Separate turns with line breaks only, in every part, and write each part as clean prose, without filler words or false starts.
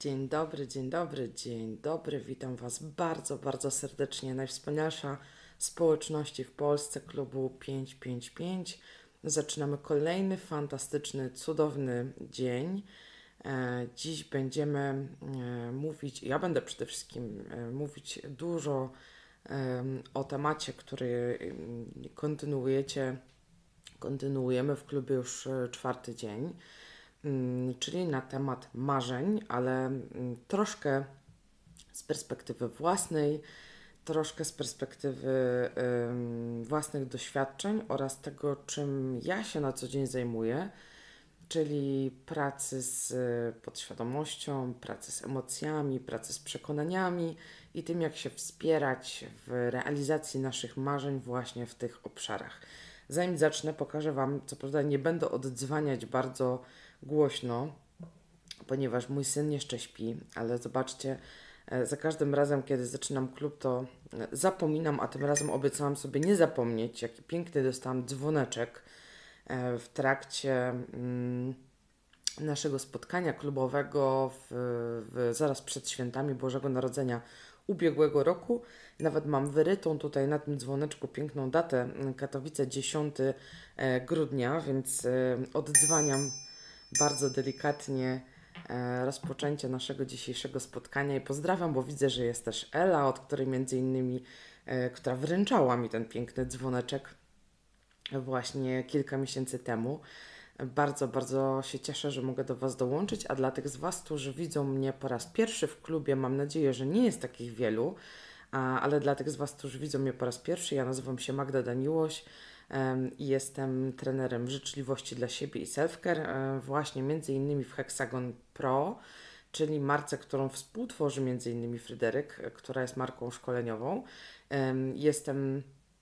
Dzień dobry, dzień dobry, dzień dobry. Witam Was bardzo, bardzo serdecznie. Najwspanialsza społeczności w Polsce, klubu 555. Zaczynamy kolejny fantastyczny, cudowny dzień. Dziś będziemy mówić, ja będę przede wszystkim mówić dużo o temacie, który kontynuujemy w klubie już czwarty dzień, czyli na temat marzeń, ale troszkę z perspektywy własnej, troszkę z perspektywy własnych doświadczeń oraz tego, czym ja się na co dzień zajmuję, czyli pracy z podświadomością, pracy z emocjami, pracy z przekonaniami i tym, jak się wspierać w realizacji naszych marzeń właśnie w tych obszarach. Zanim zacznę, pokażę Wam, co prawda nie będę oddzwaniać bardzo głośno, ponieważ mój syn jeszcze śpi, ale zobaczcie, za każdym razem, kiedy zaczynam klub, to zapominam, a tym razem obiecałam sobie nie zapomnieć, jaki piękny dostałam dzwoneczek w trakcie naszego spotkania klubowego zaraz przed świętami Bożego Narodzenia ubiegłego roku. Nawet mam wyrytą tutaj na tym dzwoneczku piękną datę, Katowice 10 grudnia, więc oddzwaniam bardzo delikatnie rozpoczęcie naszego dzisiejszego spotkania i pozdrawiam, bo widzę, że jest też Ela, od której między innymi, która wręczała mi ten piękny dzwoneczek właśnie kilka miesięcy temu. Bardzo, bardzo się cieszę, że mogę do Was dołączyć, a dla tych z Was, którzy widzą mnie po raz pierwszy w klubie, mam nadzieję, że nie jest takich wielu, ale dla tych z Was, którzy widzą mnie po raz pierwszy, ja nazywam się Magda Daniłoś i jestem trenerem życzliwości dla siebie i self-care, właśnie między innymi w Hexagon Pro, czyli marce, którą współtworzy między innymi Fryderyk, która jest marką szkoleniową. Jestem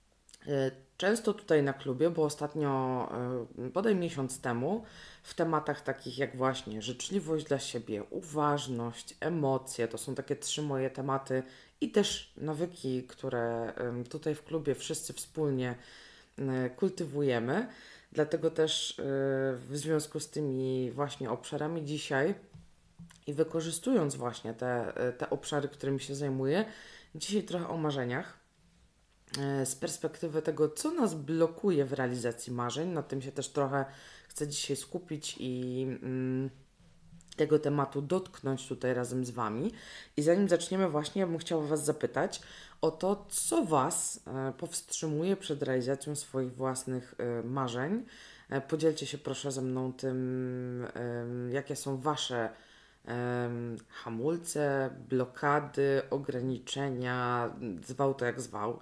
często tutaj na klubie, bo ostatnio, bodaj miesiąc temu, w tematach takich jak właśnie życzliwość dla siebie, uważność, emocje, to są takie trzy moje tematy i też nawyki, które tutaj w klubie wszyscy wspólnie kultywujemy. Dlatego też w związku z tymi właśnie obszarami dzisiaj i wykorzystując właśnie te obszary, którymi się zajmuję, dzisiaj trochę o marzeniach z perspektywy tego, co nas blokuje w realizacji marzeń. Na tym się też trochę chcę dzisiaj skupić i tego tematu dotknąć tutaj razem z Wami. I zanim zaczniemy właśnie, ja bym chciała Was zapytać o to, co Was powstrzymuje przed realizacją swoich własnych marzeń. Podzielcie się proszę ze mną tym, jakie są Wasze hamulce, blokady, ograniczenia, zwał to jak zwał.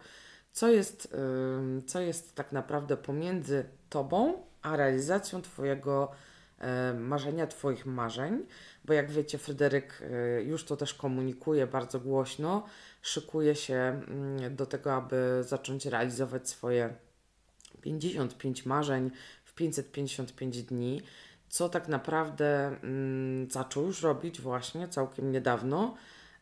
Co jest tak naprawdę pomiędzy Tobą a realizacją Twojego marzenia, Twoich marzeń, bo jak wiecie, Fryderyk już to też komunikuje bardzo głośno, szykuje się do tego, aby zacząć realizować swoje 55 marzeń w 555 dni, co tak naprawdę zaczął już robić właśnie całkiem niedawno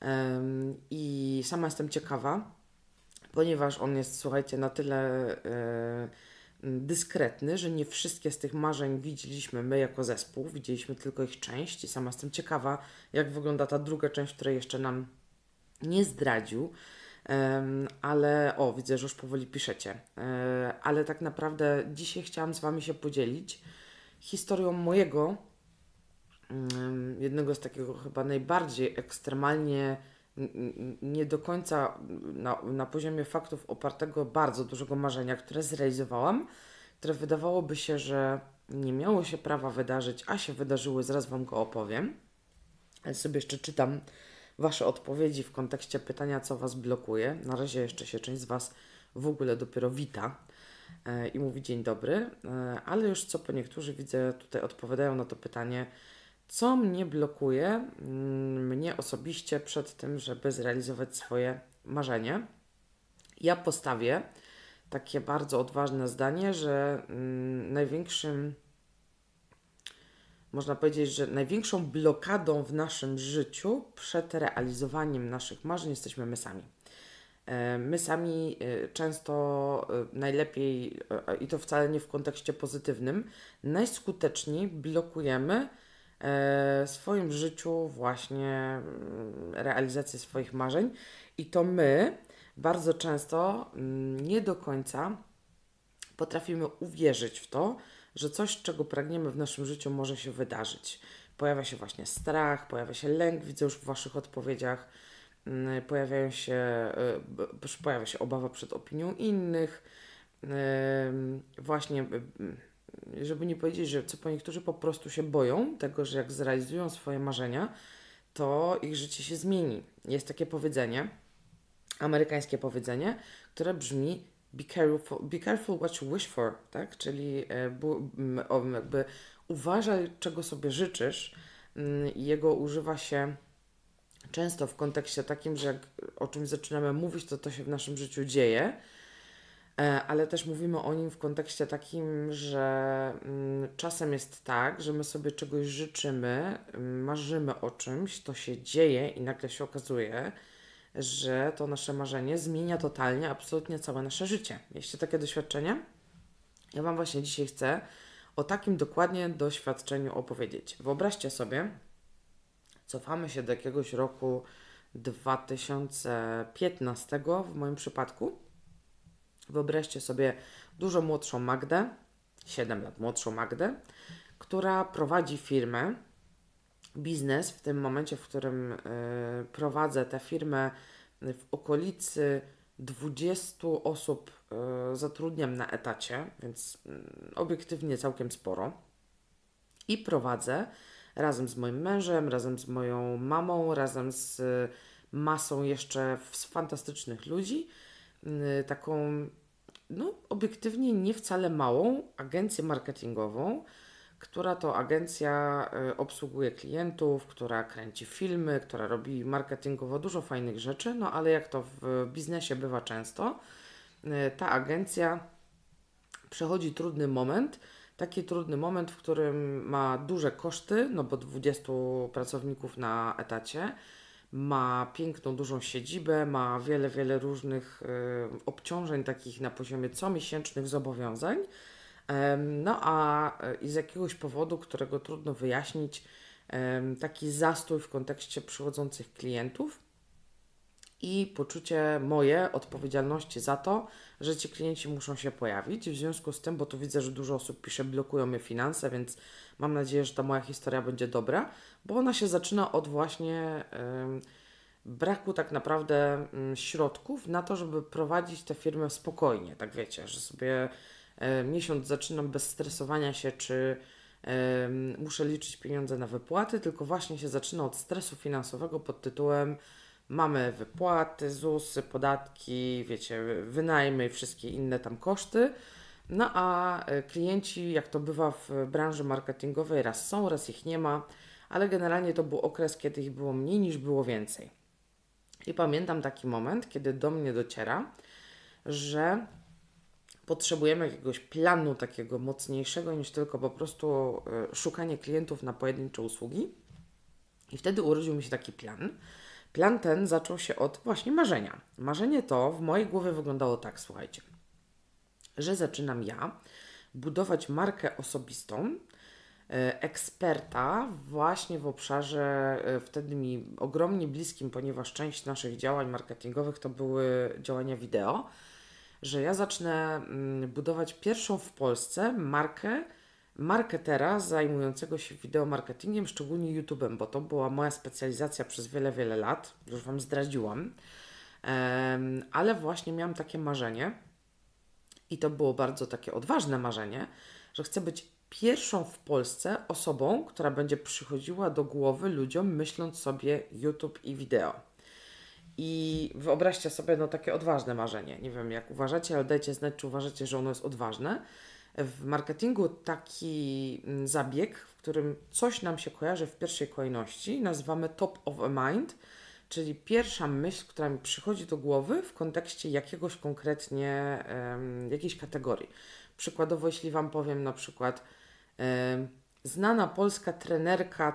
i sama jestem ciekawa, ponieważ on jest, słuchajcie, na tyle dyskretny, że nie wszystkie z tych marzeń widzieliśmy my jako zespół, widzieliśmy tylko ich część i sama jestem ciekawa, jak wygląda ta druga część, której jeszcze nam nie zdradził, ale widzę, że już powoli piszecie, ale tak naprawdę dzisiaj chciałam z Wami się podzielić historią mojego, jednego z takiego chyba najbardziej ekstremalnie nie do końca na poziomie faktów opartego bardzo dużego marzenia, które zrealizowałam, które wydawałoby się, że nie miało się prawa wydarzyć, a się wydarzyły, zaraz Wam go opowiem. Ale sobie jeszcze czytam Wasze odpowiedzi w kontekście pytania, co Was blokuje. Na razie jeszcze się część z Was w ogóle dopiero wita i mówi dzień dobry, ale już co po niektórzy widzę tutaj odpowiadają na to pytanie, co mnie blokuje, mnie osobiście przed tym, żeby zrealizować swoje marzenie. Ja postawię takie bardzo odważne zdanie, że można powiedzieć, że największą blokadą w naszym życiu przed realizowaniem naszych marzeń jesteśmy my sami. My sami często najlepiej, i to wcale nie w kontekście pozytywnym, najskuteczniej blokujemy swoim życiu właśnie realizację swoich marzeń i to my bardzo często nie do końca potrafimy uwierzyć w to, że coś, czego pragniemy w naszym życiu, może się wydarzyć. Pojawia się właśnie strach, pojawia się lęk, widzę już w Waszych odpowiedziach, pojawia się obawa przed opinią innych, właśnie, żeby nie powiedzieć, że co niektórzy po prostu się boją tego, że jak zrealizują swoje marzenia, to ich życie się zmieni. Jest takie powiedzenie, amerykańskie powiedzenie, które brzmi be careful what you wish for, tak? Czyli jakby uważaj, czego sobie życzysz. I jego używa się często w kontekście takim, że jak o czymś zaczynamy mówić, to się w naszym życiu dzieje, ale też mówimy o nim w kontekście takim, że czasem jest tak, że my sobie czegoś życzymy, marzymy o czymś, to się dzieje i nagle się okazuje, że to nasze marzenie zmienia totalnie, absolutnie całe nasze życie. Mieliście takie doświadczenie? Ja Wam właśnie dzisiaj chcę o takim dokładnie doświadczeniu opowiedzieć. Wyobraźcie sobie, cofamy się do jakiegoś roku 2015 w moim przypadku. Wyobraźcie sobie dużo młodszą Magdę, 7 lat młodszą Magdę, która prowadzi firmę, biznes w tym momencie, w którym prowadzę tę firmę, w okolicy 20 osób zatrudniam na etacie, więc obiektywnie całkiem sporo. I prowadzę razem z moim mężem, razem z moją mamą, razem z masą jeszcze fantastycznych ludzi, taką, no, obiektywnie nie wcale małą agencję marketingową, która to agencja obsługuje klientów, która kręci filmy, która robi marketingowo dużo fajnych rzeczy, no ale jak to w biznesie bywa często, ta agencja przechodzi trudny moment, taki trudny moment, w którym ma duże koszty, no bo 20 pracowników na etacie, ma piękną, dużą siedzibę, ma wiele różnych obciążeń takich na poziomie comiesięcznych zobowiązań. No a i z jakiegoś powodu, którego trudno wyjaśnić, taki zastój w kontekście przychodzących klientów i poczucie moje odpowiedzialności za to, że ci klienci muszą się pojawić. W związku z tym, bo tu widzę, że dużo osób pisze, blokują mnie finanse, więc mam nadzieję, że ta moja historia będzie dobra, bo ona się zaczyna od właśnie braku tak naprawdę środków na to, żeby prowadzić tę firmę spokojnie. Tak wiecie, że sobie miesiąc zaczynam bez stresowania się, czy muszę liczyć pieniądze na wypłaty, tylko właśnie się zaczyna od stresu finansowego pod tytułem mamy wypłaty, ZUS-y, podatki, wiecie, wynajmy i wszystkie inne tam koszty. No a klienci, jak to bywa w branży marketingowej, raz są, raz ich nie ma, ale generalnie to był okres, kiedy ich było mniej niż było więcej. I pamiętam taki moment, kiedy do mnie dociera, że potrzebujemy jakiegoś planu takiego mocniejszego niż tylko po prostu szukanie klientów na pojedyncze usługi. I wtedy urodził mi się taki plan. Plan ten zaczął się od właśnie marzenia. Marzenie to w mojej głowie wyglądało tak, słuchajcie, że zaczynam ja budować markę osobistą, eksperta właśnie w obszarze wtedy mi ogromnie bliskim, ponieważ część naszych działań marketingowych to były działania wideo, że ja zacznę budować pierwszą w Polsce marketera zajmującego się wideomarketingiem, szczególnie YouTube'em, bo to była moja specjalizacja przez wiele lat, już Wam zdradziłam, ale właśnie miałam takie marzenie i to było bardzo takie odważne marzenie, że chcę być pierwszą w Polsce osobą, która będzie przychodziła do głowy ludziom, myśląc sobie YouTube i wideo. I wyobraźcie sobie, no takie odważne marzenie. Nie wiem, jak uważacie, ale dajcie znać, czy uważacie, że ono jest odważne. W marketingu taki zabieg, w którym coś nam się kojarzy w pierwszej kolejności, nazywamy top of a mind, czyli pierwsza myśl, która mi przychodzi do głowy w kontekście jakiegoś konkretnie, jakiejś kategorii. Przykładowo, jeśli Wam powiem na przykład znana polska trenerka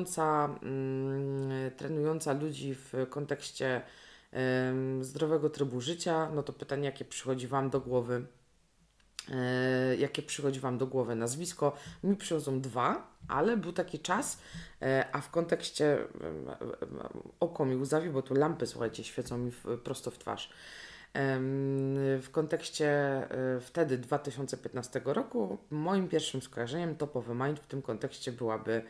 trenująca ludzi w kontekście zdrowego trybu życia, no to pytanie, jakie przychodzi Wam do głowy? jakie przychodzi Wam do głowy nazwisko. Mi przychodzą dwa, ale był taki czas, a w kontekście oko mi łzawi, bo tu lampy, słuchajcie, świecą mi prosto w twarz. W kontekście wtedy 2015 roku moim pierwszym skojarzeniem top of mind w tym kontekście byłaby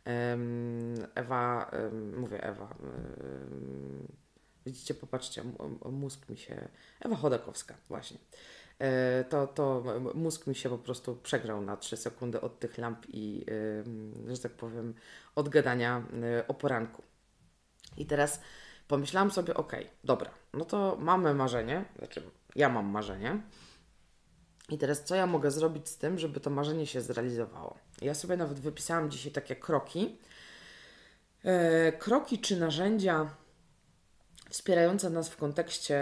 Ewa, mówię Ewa, widzicie, popatrzcie, mózg mi się, Ewa Chodakowska właśnie. To mózg mi się po prostu przegrał na 3 sekundy od tych lamp i, że tak powiem, od gadania o poranku. I teraz pomyślałam sobie, dobra, no to mamy marzenie, znaczy ja mam marzenie i teraz co ja mogę zrobić z tym, żeby to marzenie się zrealizowało? Ja sobie nawet wypisałam dzisiaj takie kroki czy narzędzia wspierające nas w kontekście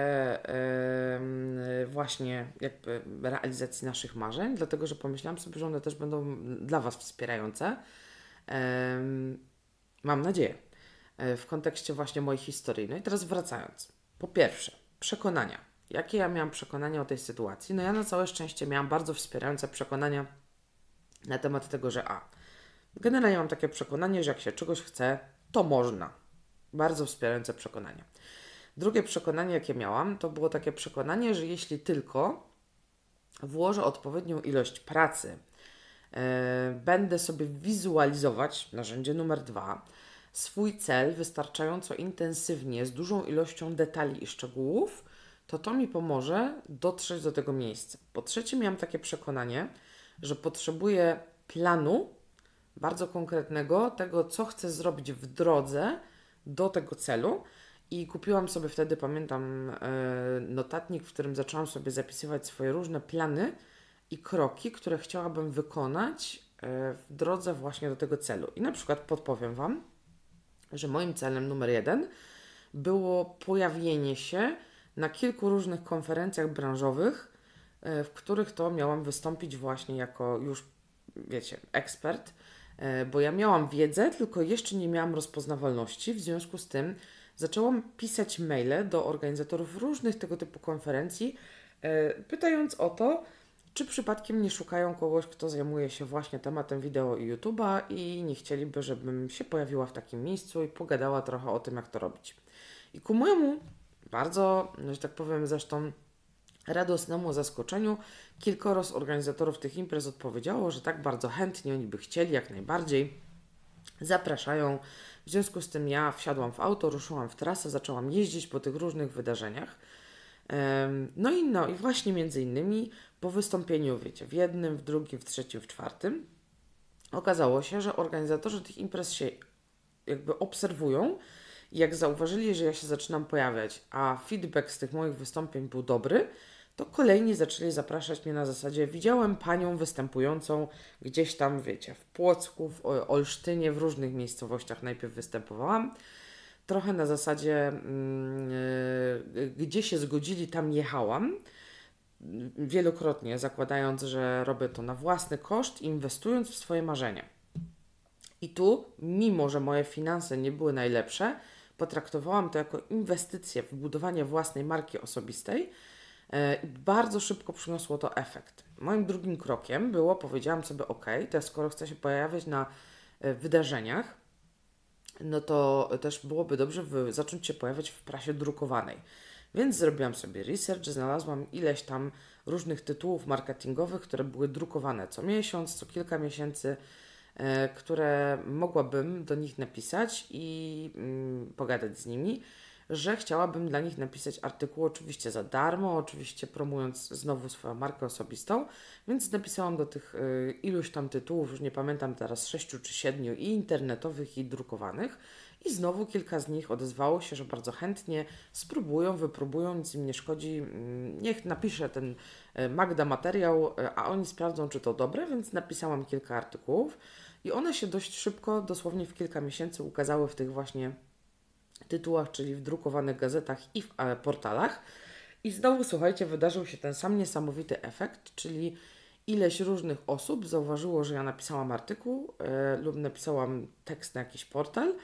właśnie jakby realizacji naszych marzeń, dlatego że pomyślałam sobie, że one też będą dla Was wspierające. Mam nadzieję. W kontekście właśnie mojej historii. No i teraz wracając. Po pierwsze, przekonania. Jakie ja miałam przekonania o tej sytuacji? No ja na całe szczęście miałam bardzo wspierające przekonania na temat tego, że generalnie mam takie przekonanie, że jak się czegoś chce, to można. Bardzo wspierające przekonania. Drugie przekonanie, jakie miałam, to było takie przekonanie, że jeśli tylko włożę odpowiednią ilość pracy, będę sobie wizualizować, narzędzie numer 2, swój cel wystarczająco intensywnie, z dużą ilością detali i szczegółów, to mi pomoże dotrzeć do tego miejsca. Po trzecie, miałam takie przekonanie, że potrzebuję planu bardzo konkretnego, tego, co chcę zrobić w drodze do tego celu. I kupiłam sobie wtedy, pamiętam, notatnik, w którym zaczęłam sobie zapisywać swoje różne plany i kroki, które chciałabym wykonać w drodze właśnie do tego celu. I na przykład podpowiem Wam, że moim celem numer 1 było pojawienie się na kilku różnych konferencjach branżowych, w których to miałam wystąpić właśnie jako już, wiecie, ekspert, bo ja miałam wiedzę, tylko jeszcze nie miałam rozpoznawalności, w związku z tym zaczęłam pisać maile do organizatorów różnych tego typu konferencji, pytając o to, czy przypadkiem nie szukają kogoś, kto zajmuje się właśnie tematem wideo i YouTube'a i nie chcieliby, żebym się pojawiła w takim miejscu i pogadała trochę o tym, jak to robić. I ku mojemu bardzo, że tak powiem, zresztą radosnemu zaskoczeniu, kilkoro z organizatorów tych imprez odpowiedziało, że tak bardzo chętnie oni by chcieli, jak najbardziej. Zapraszają. W związku z tym ja wsiadłam w auto, ruszyłam w trasę, zaczęłam jeździć po tych różnych wydarzeniach. No i właśnie między innymi po wystąpieniu, wiecie, w jednym, w drugim, w trzecim, w czwartym okazało się, że organizatorzy tych imprez się jakby obserwują i jak zauważyli, że ja się zaczynam pojawiać, a feedback z tych moich wystąpień był dobry, to kolejni zaczęli zapraszać mnie na zasadzie widziałem Panią występującą gdzieś tam, wiecie, w Płocku, w Olsztynie, w różnych miejscowościach najpierw występowałam. Trochę na zasadzie gdzie się zgodzili, tam jechałam. Wielokrotnie zakładając, że robię to na własny koszt, inwestując w swoje marzenia. I tu, mimo że moje finanse nie były najlepsze, potraktowałam to jako inwestycję w budowanie własnej marki osobistej i bardzo szybko przyniosło to efekt. Moim drugim krokiem było, powiedziałam sobie, to skoro chcę się pojawiać na wydarzeniach, no to też byłoby dobrze zacząć się pojawiać w prasie drukowanej. Więc zrobiłam sobie research, znalazłam ileś tam różnych tytułów marketingowych, które były drukowane co miesiąc, co kilka miesięcy, które mogłabym do nich napisać i pogadać z nimi, że chciałabym dla nich napisać artykuł oczywiście za darmo, oczywiście promując znowu swoją markę osobistą, więc napisałam do tych iluś tam tytułów, już nie pamiętam teraz, 6 czy 7 i internetowych i drukowanych i znowu kilka z nich odezwało się, że bardzo chętnie spróbują, wypróbują, nic im nie szkodzi, niech napisze ten Magda materiał, a oni sprawdzą, czy to dobre, więc napisałam kilka artykułów i one się dość szybko, dosłownie w kilka miesięcy ukazały w tych właśnie tytułach, czyli w drukowanych gazetach i w portalach. I znowu, słuchajcie, wydarzył się ten sam niesamowity efekt, czyli ileś różnych osób zauważyło, że ja napisałam artykuł lub napisałam tekst na jakiś portal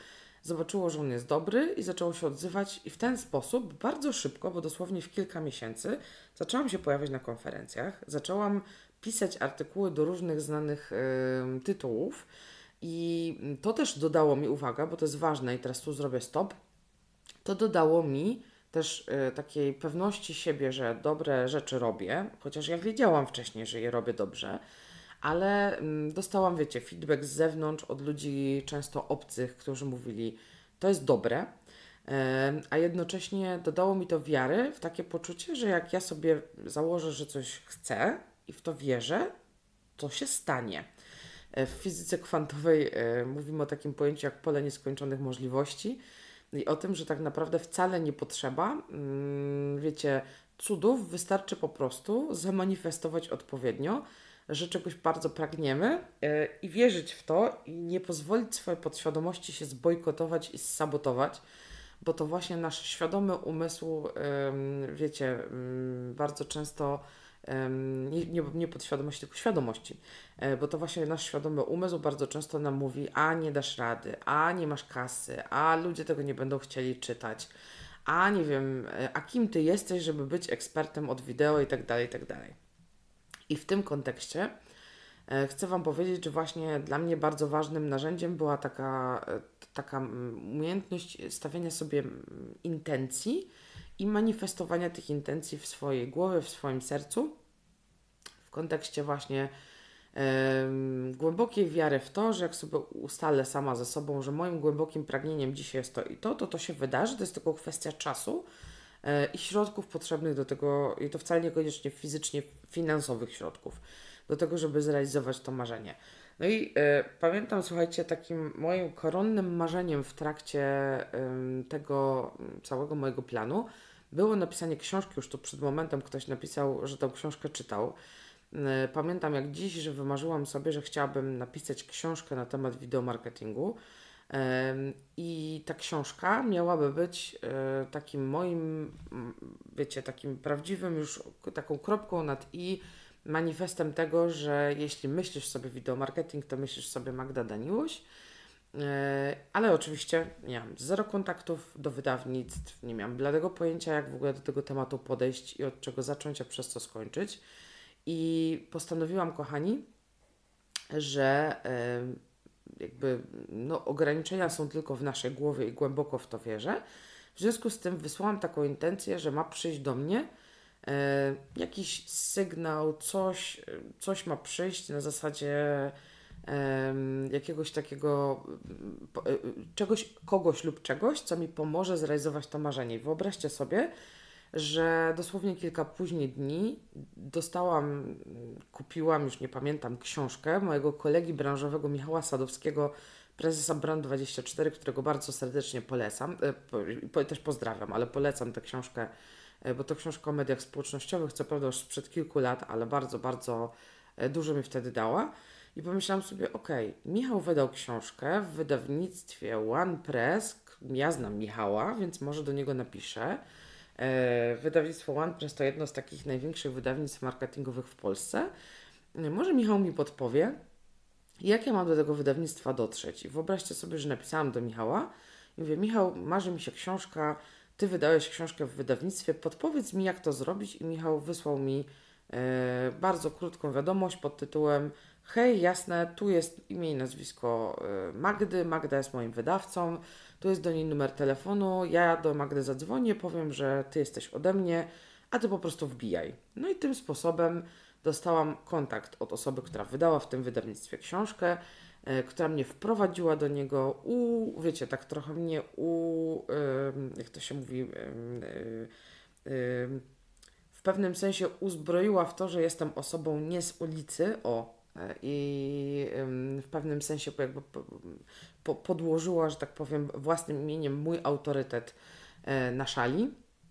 zobaczyło, że on jest dobry i zaczęło się odzywać i w ten sposób bardzo szybko, bo dosłownie w kilka miesięcy, zaczęłam się pojawiać na konferencjach, zaczęłam pisać artykuły do różnych znanych tytułów i to też dodało mi, uwaga, bo to jest ważne i teraz tu zrobię stop, to dodało mi też takiej pewności siebie, że dobre rzeczy robię, chociaż ja wiedziałam wcześniej, że je robię dobrze, ale dostałam, wiecie, feedback z zewnątrz od ludzi często obcych, którzy mówili, to jest dobre, a jednocześnie dodało mi to wiary w takie poczucie, że jak ja sobie założę, że coś chcę i w to wierzę, to się stanie. W fizyce kwantowej mówimy o takim pojęciu jak pole nieskończonych możliwości i o tym, że tak naprawdę wcale nie potrzeba, wiecie, cudów, wystarczy po prostu zamanifestować odpowiednio, że czegoś bardzo pragniemy i wierzyć w to i nie pozwolić swojej podświadomości się zbojkotować i sabotować, bo to właśnie nasz świadomy umysł, wiecie, bardzo często nie podświadomości, tylko świadomości, bo to właśnie nasz świadomy umysł bardzo często nam mówi, a nie dasz rady, a nie masz kasy, a ludzie tego nie będą chcieli czytać, a nie wiem, a kim ty jesteś, żeby być ekspertem od wideo i tak dalej, i tak dalej. I w tym kontekście chcę Wam powiedzieć, że właśnie dla mnie bardzo ważnym narzędziem była taka umiejętność stawiania sobie intencji i manifestowania tych intencji w swojej głowie, w swoim sercu, w kontekście właśnie głębokiej wiary w to, że jak sobie ustalę sama ze sobą, że moim głębokim pragnieniem dzisiaj jest to i to się wydarzy, to jest tylko kwestia czasu i środków potrzebnych do tego, i to wcale niekoniecznie fizycznie finansowych środków, do tego, żeby zrealizować to marzenie. No i pamiętam, słuchajcie, takim moim koronnym marzeniem w trakcie tego całego mojego planu było napisanie książki. Już tu przed momentem ktoś napisał, że tę książkę czytał. Pamiętam jak dziś, że wymarzyłam sobie, że chciałabym napisać książkę na temat wideomarketingu. I ta książka miałaby być takim moim, wiecie, takim prawdziwym już, taką kropką nad i, manifestem tego, że jeśli myślisz sobie wideomarketing, to myślisz sobie Magda Daniłuś, ale oczywiście nie mam zero kontaktów do wydawnictw, nie miałam bladego pojęcia, jak w ogóle do tego tematu podejść i od czego zacząć, a przez co skończyć. I postanowiłam, kochani, że jakby ograniczenia są tylko w naszej głowie i głęboko w to wierzę. W związku z tym wysłałam taką intencję, że ma przyjść do mnie jakiś sygnał, coś ma przyjść na zasadzie jakiegoś takiego czegoś, kogoś lub czegoś, co mi pomoże zrealizować to marzenie. I wyobraźcie sobie, że dosłownie kilka później dni kupiłam, już nie pamiętam, książkę mojego kolegi branżowego Michała Sadowskiego, prezesa Brand24, którego bardzo serdecznie polecam, też pozdrawiam, ale polecam tę książkę, bo to książka o mediach społecznościowych, co prawda już sprzed kilku lat, ale bardzo, bardzo dużo mi wtedy dała. I pomyślałam sobie, Michał wydał książkę w wydawnictwie One Press, ja znam Michała, więc może do niego napiszę. Wydawnictwo One Press to jedno z takich największych wydawnictw marketingowych w Polsce. Może Michał mi podpowie, jak ja mam do tego wydawnictwa dotrzeć. I wyobraźcie sobie, że napisałam do Michała i mówię, Michał, marzy mi się książka, ty wydałeś książkę w wydawnictwie, podpowiedz mi, jak to zrobić. I Michał wysłał mi bardzo krótką wiadomość pod tytułem: hej, jasne, tu jest imię i nazwisko Magdy, Magda jest moim wydawcą, tu jest do niej numer telefonu, ja do Magdy zadzwonię, powiem, że ty jesteś ode mnie, a ty po prostu wbijaj. No i tym sposobem dostałam kontakt od osoby, która wydała w tym wydawnictwie książkę, która mnie wprowadziła do niego, wiecie, tak trochę mnie jak to się mówi, w pewnym sensie uzbroiła w to, że jestem osobą nie z ulicy, i w pewnym sensie jakby podłożyła, że tak powiem, własnym imieniem mój autorytet na szali.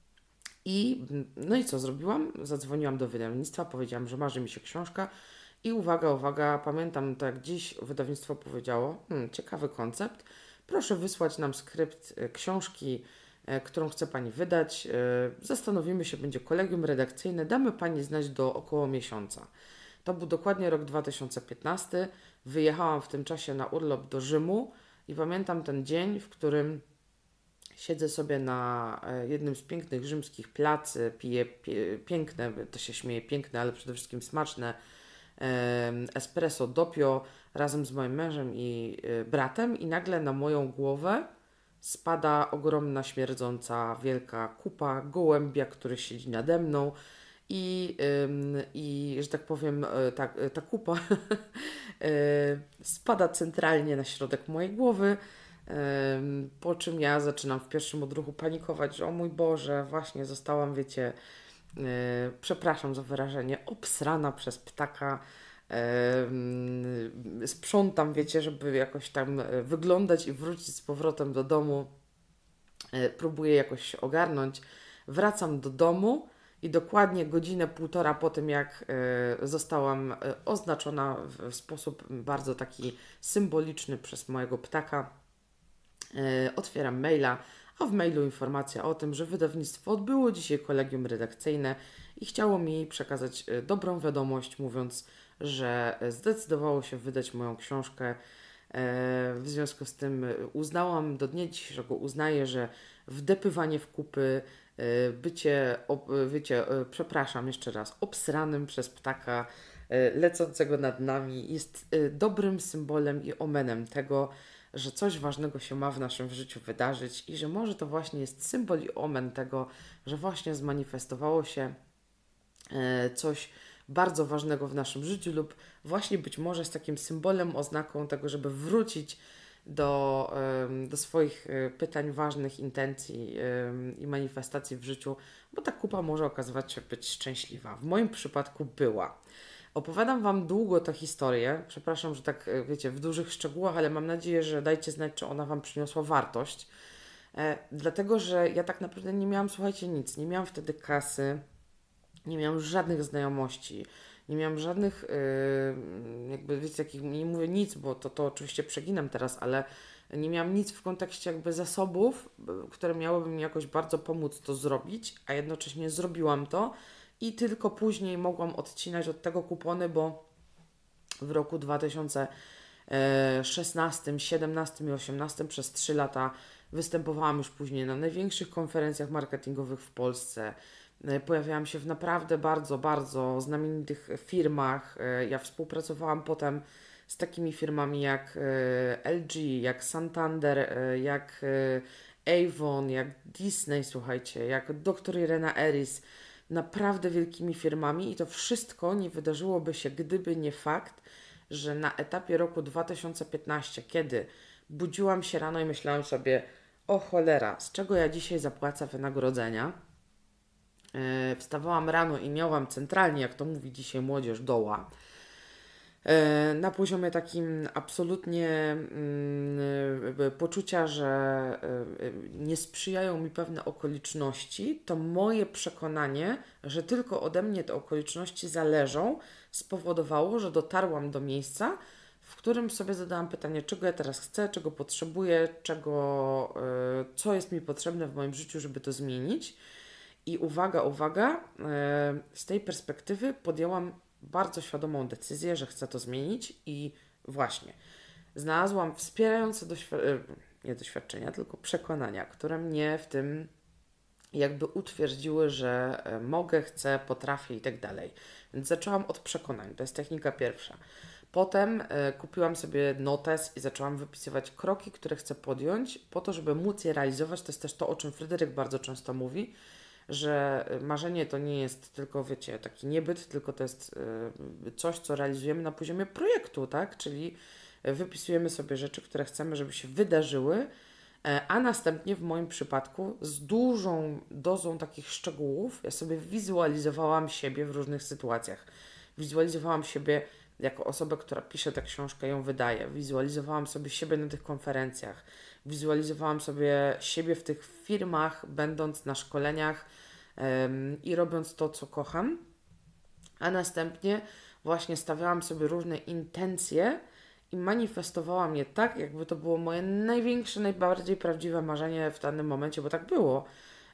No i co zrobiłam? Zadzwoniłam do wydawnictwa, powiedziałam, że marzy mi się książka i uwaga, pamiętam to jak dziś wydawnictwo powiedziało, ciekawy koncept, proszę wysłać nam skrypt książki, którą chce Pani wydać, zastanowimy się, będzie kolegium redakcyjne, damy Pani znać do około miesiąca. To był dokładnie rok 2015, wyjechałam w tym czasie na urlop do Rzymu, I pamiętam ten dzień, w którym siedzę sobie na jednym z pięknych rzymskich plac, piję piękne, to się śmieje, piękne, ale przede wszystkim smaczne espresso doppio razem z moim mężem i bratem i nagle na moją głowę spada ogromna, śmierdząca, wielka kupa gołębia, który siedzi nade mną i że tak powiem, ta kupa spada centralnie na środek mojej głowy, po czym ja zaczynam w pierwszym odruchu panikować, że o mój Boże, właśnie zostałam, wiecie, przepraszam za wyrażenie, obsrana przez ptaka. Sprzątam, wiecie, żeby jakoś tam wyglądać i wrócić z powrotem do domu. Próbuję jakoś się ogarnąć. Wracam do domu i dokładnie godzinę, półtora po tym, jak zostałam oznaczona w sposób bardzo taki symboliczny przez mojego ptaka, otwieram maila, a w mailu informacja o tym, że wydawnictwo odbyło dzisiaj kolegium redakcyjne i chciało mi przekazać dobrą wiadomość, mówiąc, że zdecydowało się wydać moją książkę. W związku z tym uznałam, do dnia dzisiejszego uznaję, że wdepywanie w kupy, bycie, wiecie, przepraszam jeszcze raz, obsranym przez ptaka lecącego nad nami jest dobrym symbolem i omenem tego, że coś ważnego się ma w naszym życiu wydarzyć i że może to właśnie jest symbol i omen tego, że właśnie zmanifestowało się coś bardzo ważnego w naszym życiu lub właśnie być może z takim symbolem, oznaką tego, żeby wrócić do swoich pytań, ważnych intencji i manifestacji w życiu, bo ta kupa może okazywać się być szczęśliwa. W moim przypadku była. Opowiadam Wam długo tę historię. Przepraszam, że tak, wiecie, w dużych szczegółach, ale mam nadzieję, że dajcie znać, czy ona Wam przyniosła wartość. Dlatego, że ja tak naprawdę nie miałam, słuchajcie, nic. Nie miałam wtedy kasy, nie miałam żadnych znajomości, nie miałam żadnych, jakby, wiecie, jakich, nie mówię nic, bo to oczywiście przeginam teraz, ale nie miałam nic w kontekście jakby zasobów, które miałyby mi jakoś bardzo pomóc to zrobić, a jednocześnie zrobiłam to i tylko później mogłam odcinać od tego kupony, bo w roku 2016, 17 i 18 przez 3 lata występowałam już później na największych konferencjach marketingowych w Polsce. Pojawiałam się w naprawdę bardzo, bardzo znamienitych firmach. Ja współpracowałam potem z takimi firmami jak LG, jak Santander, jak Avon, jak Disney, słuchajcie, jak Dr. Irena Eris. Naprawdę wielkimi firmami i to wszystko nie wydarzyłoby się, gdyby nie fakt, że na etapie roku 2015, kiedy budziłam się rano i myślałam sobie, o cholera, z czego ja dzisiaj zapłacę wynagrodzenia? Wstawałam rano i miałam centralnie, jak to mówi dzisiaj młodzież, doła. Na poziomie takim absolutnie poczucia, że nie sprzyjają mi pewne okoliczności, to moje przekonanie, że tylko ode mnie te okoliczności zależą, spowodowało, że dotarłam do miejsca, w którym sobie zadałam pytanie, czego ja teraz chcę, czego potrzebuję, co jest mi potrzebne w moim życiu, żeby to zmienić. I uwaga, z tej perspektywy podjęłam bardzo świadomą decyzję, że chcę to zmienić i właśnie znalazłam wspierające nie doświadczenia, tylko przekonania, które mnie w tym jakby utwierdziły, że mogę, chcę, potrafię i tak dalej. Więc zaczęłam od przekonań, to jest technika pierwsza. Potem kupiłam sobie notes i zaczęłam wypisywać kroki, które chcę podjąć po to, żeby móc je realizować. To jest też to, o czym Fryderyk bardzo często mówi, że marzenie to nie jest tylko, wiecie, taki niebyt, tylko to jest coś, co realizujemy na poziomie projektu, tak? Czyli wypisujemy sobie rzeczy, które chcemy, żeby się wydarzyły, a następnie w moim przypadku z dużą dozą takich szczegółów ja sobie wizualizowałam siebie w różnych sytuacjach. Wizualizowałam siebie jako osobę, która pisze tę książkę, ją wydaje. Wizualizowałam sobie siebie na tych konferencjach. Wizualizowałam sobie siebie w tych firmach, będąc na szkoleniach i robiąc to, co kocham. A następnie właśnie stawiałam sobie różne intencje i manifestowałam je tak, jakby to było moje największe, najbardziej prawdziwe marzenie w danym momencie, bo tak było.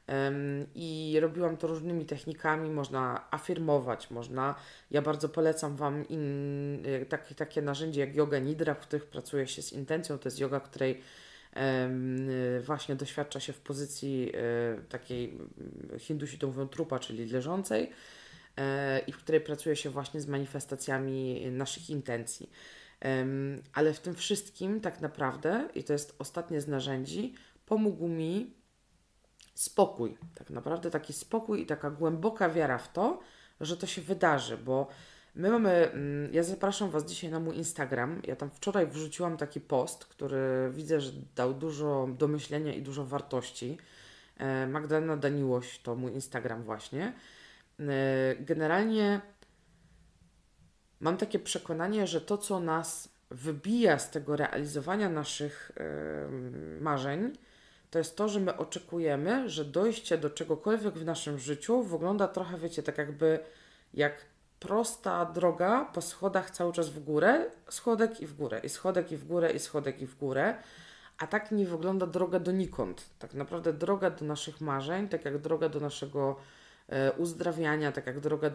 I robiłam to różnymi technikami, można afirmować, ja bardzo polecam Wam takie narzędzie jak yoga nidra, w których pracuje się z intencją, to jest yoga, której właśnie doświadcza się w pozycji takiej, Hindusi to mówią trupa, czyli leżącej, i w której pracuje się właśnie z manifestacjami naszych intencji. Ale w tym wszystkim tak naprawdę, i to jest ostatnie z narzędzi, pomógł mi spokój. Tak naprawdę taki spokój i taka głęboka wiara w to, że to się wydarzy, bo my mamy, ja zapraszam Was dzisiaj na mój Instagram. Ja tam wczoraj wrzuciłam taki post, który widzę, że dał dużo do myślenia i dużo wartości. Magdalena Daniłoś to mój Instagram właśnie. Generalnie mam takie przekonanie, że to, co nas wybija z tego realizowania naszych marzeń, to jest to, że my oczekujemy, że dojście do czegokolwiek w naszym życiu wygląda trochę, wiecie, tak jakby jak prosta droga po schodach cały czas w górę, schodek i w górę, i schodek i w górę, i schodek i w górę, a tak nie wygląda droga donikąd. Tak naprawdę droga do naszych marzeń, tak jak droga do naszego uzdrawiania, tak jak droga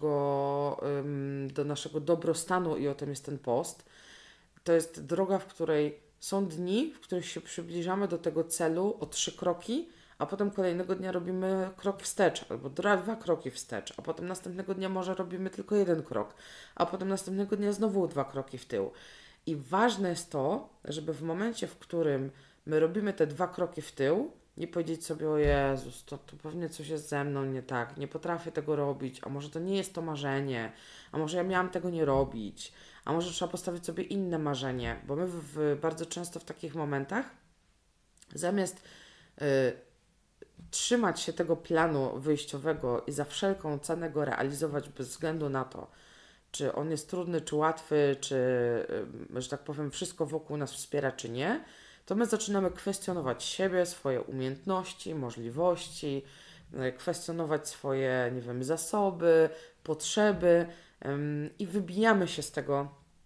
do naszego dobrostanu, i o tym jest ten post, to jest droga, w której są dni, w których się przybliżamy do tego celu o 3 kroki, a potem kolejnego dnia robimy krok wstecz, albo 2 kroki wstecz, a potem następnego dnia może robimy tylko 1 krok, a potem następnego dnia znowu 2 kroki w tył. I ważne jest to, żeby w momencie, w którym my robimy te 2 kroki w tył, nie powiedzieć sobie: o Jezus, to pewnie coś jest ze mną nie tak, nie potrafię tego robić, a może to nie jest to marzenie, a może ja miałam tego nie robić, a może trzeba postawić sobie inne marzenie, bo my bardzo często w takich momentach zamiast trzymać się tego planu wyjściowego i za wszelką cenę go realizować bez względu na to, czy on jest trudny, czy łatwy, czy, że tak powiem, wszystko wokół nas wspiera, czy nie, to my zaczynamy kwestionować siebie, swoje umiejętności, możliwości, kwestionować swoje, nie wiem, zasoby, potrzeby i wybijamy się z tego,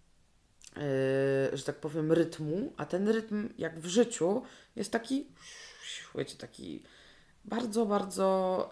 że tak powiem, rytmu, a ten rytm, jak w życiu, jest taki, wiecie, taki bardzo, bardzo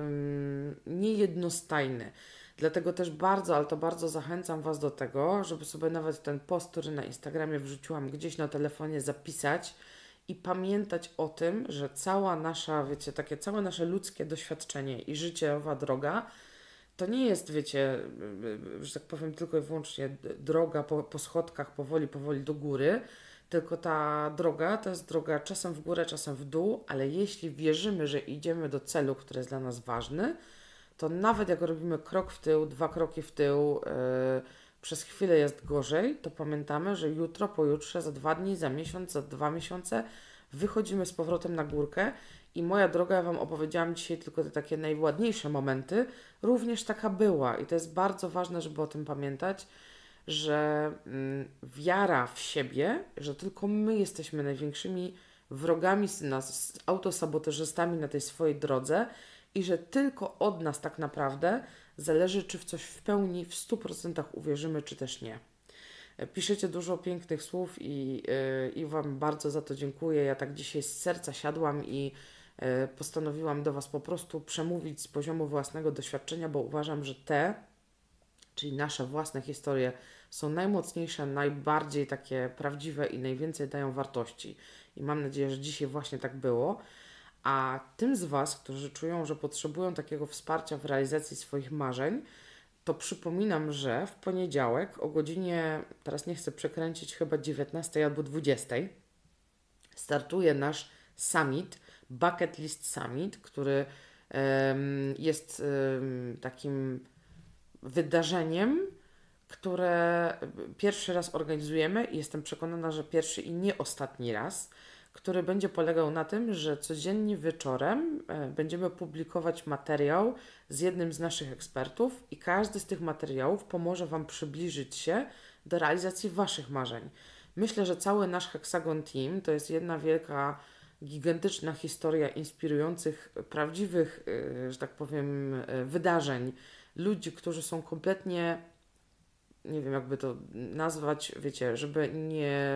niejednostajny. Dlatego też bardzo, ale to bardzo zachęcam Was do tego, żeby sobie nawet ten post, który na Instagramie wrzuciłam, gdzieś na telefonie zapisać i pamiętać o tym, że cała nasza, wiecie, takie całe nasze ludzkie doświadczenie i życiowa droga to nie jest, wiecie, że tak powiem, tylko i wyłącznie droga po schodkach powoli do góry, tylko ta droga to jest droga czasem w górę, czasem w dół, ale jeśli wierzymy, że idziemy do celu, który jest dla nas ważny, to nawet jak robimy krok w tył, 2 kroki w tył, przez chwilę jest gorzej, to pamiętamy, że jutro, pojutrze, za 2 dni, za miesiąc, za 2 miesiące wychodzimy z powrotem na górkę. I moja droga, ja Wam opowiedziałam dzisiaj tylko te takie najładniejsze momenty, również taka była. I to jest bardzo ważne, żeby o tym pamiętać, że wiara w siebie, że tylko my jesteśmy największymi wrogami, autosabotażystami na tej swojej drodze i że tylko od nas tak naprawdę zależy, czy w coś w pełni, w 100% uwierzymy, czy też nie. Piszecie dużo pięknych słów i Wam bardzo za to dziękuję. Ja tak dzisiaj z serca siadłam i postanowiłam do Was po prostu przemówić z poziomu własnego doświadczenia, bo uważam, że czyli nasze własne historie, są najmocniejsze, najbardziej takie prawdziwe i najwięcej dają wartości. I mam nadzieję, że dzisiaj właśnie tak było. A tym z Was, którzy czują, że potrzebują takiego wsparcia w realizacji swoich marzeń, to przypominam, że w poniedziałek o godzinie, teraz nie chcę przekręcić, chyba 19 albo 20, startuje nasz summit, Bucket List Summit, który jest takim wydarzeniem, które pierwszy raz organizujemy i jestem przekonana, że pierwszy i nie ostatni raz, który będzie polegał na tym, że codziennie wieczorem będziemy publikować materiał z jednym z naszych ekspertów i każdy z tych materiałów pomoże Wam przybliżyć się do realizacji Waszych marzeń. Myślę, że cały nasz Hexagon Team to jest jedna wielka, gigantyczna historia inspirujących, prawdziwych, że tak powiem, wydarzeń. Ludzi, którzy są kompletnie, nie wiem jakby to nazwać, wiecie,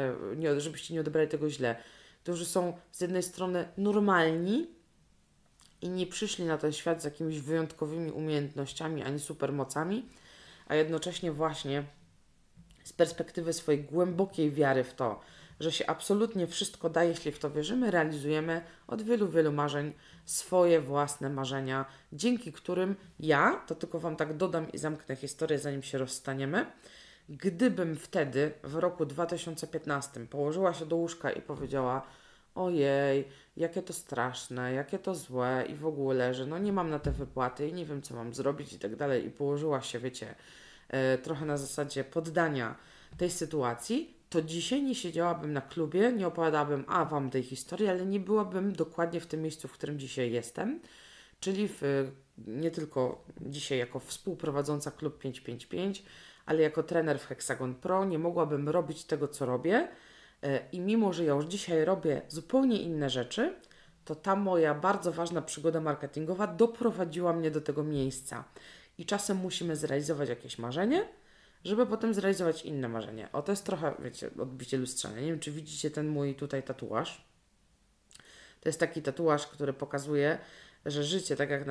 żebyście nie odebrali tego źle, którzy są z jednej strony normalni, i nie przyszli na ten świat z jakimiś wyjątkowymi umiejętnościami ani supermocami, a jednocześnie właśnie z perspektywy swojej głębokiej wiary w to, że się absolutnie wszystko da, jeśli w to wierzymy, realizujemy od wielu, wielu marzeń swoje własne marzenia, dzięki którym ja, to tylko Wam tak dodam i zamknę historię, zanim się rozstaniemy, gdybym wtedy, w roku 2015, położyła się do łóżka i powiedziała: ojej, jakie to straszne, jakie to złe i w ogóle, że no nie mam na te wypłaty i nie wiem, co mam zrobić i tak dalej, i położyła się, wiecie, trochę na zasadzie poddania tej sytuacji, to dzisiaj nie siedziałabym na klubie, nie opowiadałabym Wam tej historii, ale nie byłabym dokładnie w tym miejscu, w którym dzisiaj jestem, czyli nie tylko dzisiaj jako współprowadząca klub 555, ale jako trener w Hexagon Pro nie mogłabym robić tego, co robię, i mimo, że ja już dzisiaj robię zupełnie inne rzeczy, to ta moja bardzo ważna przygoda marketingowa doprowadziła mnie do tego miejsca. I czasem musimy zrealizować jakieś marzenie, żeby potem zrealizować inne marzenie. O, to jest trochę, wiecie, odbicie lustrzane. Nie wiem, czy widzicie ten mój tutaj tatuaż. To jest taki tatuaż, który pokazuje, że życie, tak jak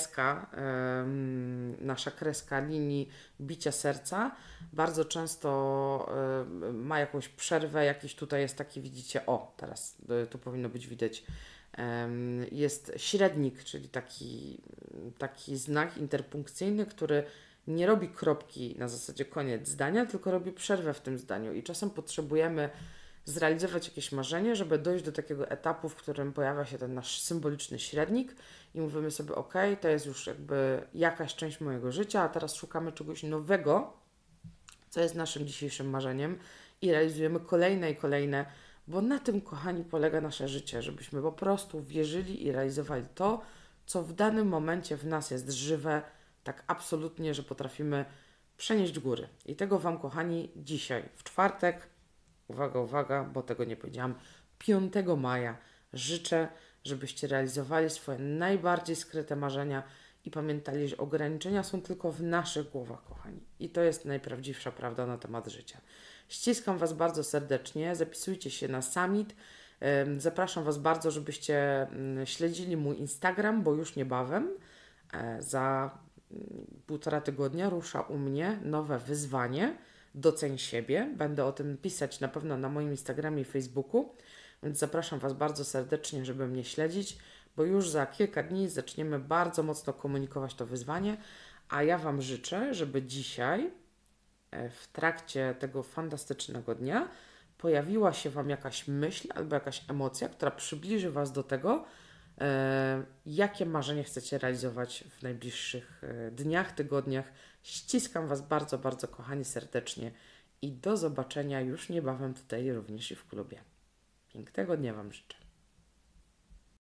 nasza kreska linii bicia serca, bardzo często ma jakąś przerwę, jakiś tutaj jest taki, widzicie, o, teraz tu powinno być widać, jest średnik, czyli taki znak interpunkcyjny, który nie robi kropki na zasadzie koniec zdania, tylko robi przerwę w tym zdaniu i czasem potrzebujemy zrealizować jakieś marzenie, żeby dojść do takiego etapu, w którym pojawia się ten nasz symboliczny średnik i mówimy sobie: ok, to jest już jakby jakaś część mojego życia, a teraz szukamy czegoś nowego, co jest naszym dzisiejszym marzeniem i realizujemy kolejne i kolejne, bo na tym, kochani, polega nasze życie, żebyśmy po prostu wierzyli i realizowali to, co w danym momencie w nas jest żywe, tak absolutnie, że potrafimy przenieść góry. I tego Wam, kochani, dzisiaj, w czwartek, uwaga, uwaga, bo tego nie powiedziałam, 5 maja życzę, żebyście realizowali swoje najbardziej skryte marzenia i pamiętali, że ograniczenia są tylko w naszych głowach, kochani. I to jest najprawdziwsza prawda na temat życia. Ściskam Was bardzo serdecznie, zapisujcie się na summit. Zapraszam Was bardzo, żebyście śledzili mój Instagram, bo już niebawem, za 1,5 tygodnia, rusza u mnie nowe wyzwanie Doceń siebie. Będę o tym pisać na pewno na moim Instagramie i Facebooku, więc zapraszam Was bardzo serdecznie, żeby mnie śledzić, bo już za kilka dni zaczniemy bardzo mocno komunikować to wyzwanie, a ja Wam życzę, żeby dzisiaj w trakcie tego fantastycznego dnia pojawiła się Wam jakaś myśl albo jakaś emocja, która przybliży Was do tego, jakie marzenie chcecie realizować w najbliższych dniach, tygodniach. Ściskam Was bardzo, bardzo, kochani, serdecznie i do zobaczenia już niebawem tutaj również i w klubie. Pięknego dnia Wam życzę.